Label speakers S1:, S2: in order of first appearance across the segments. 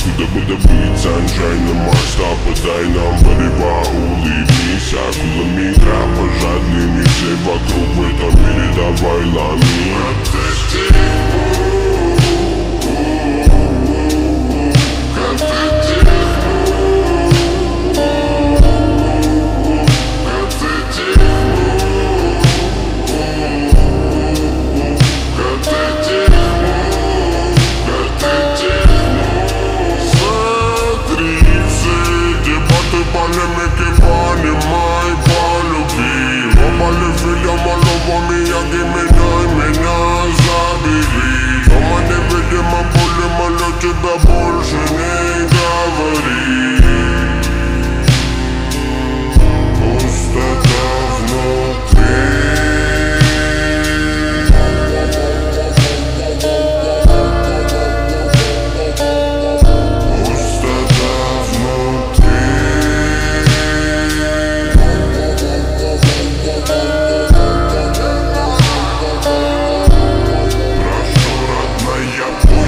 S1: Куда бы добыть sunshine на масштаб, подай нам борьба, улыбнись. Акулами кровожадными, все вокруг в этом мире, давай ломи.
S2: Тебя больше не говори. Пустота внутри. Пустота внутри. Прошу, родная,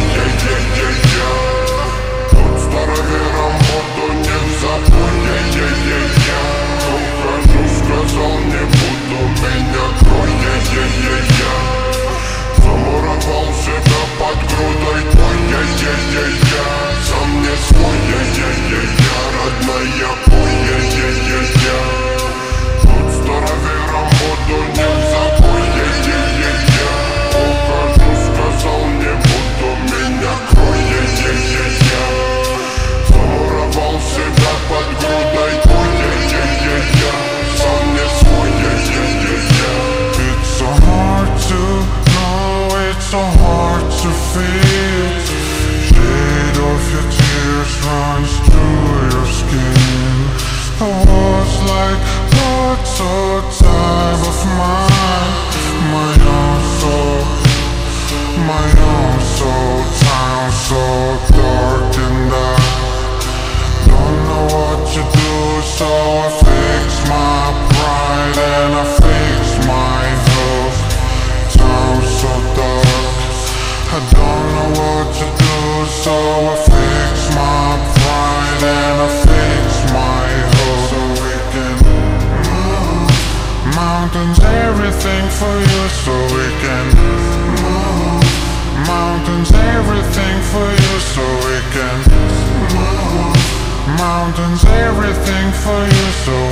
S2: сказал, не буду, меня крой, замуровал себя под грудой твой, сам не свой, родная, ой, тут старовером буду, не забой, ухожу, сказал, не буду, меня крой, замуровал себя под грудой твой,
S3: It's so hard to know, it's so hard to feel. Shade of your tears runs through your skin. I was like, what's so time of mine? My own soul, time so dark, and I don't know what to do, so I fix my pride and I fix my health. Time so dark, I don't know what to do, so I fix my pride and I fix my health. So we can move mountains, everything for you, so we can move mountains, everything for you, so we can move mountains, everything for you, so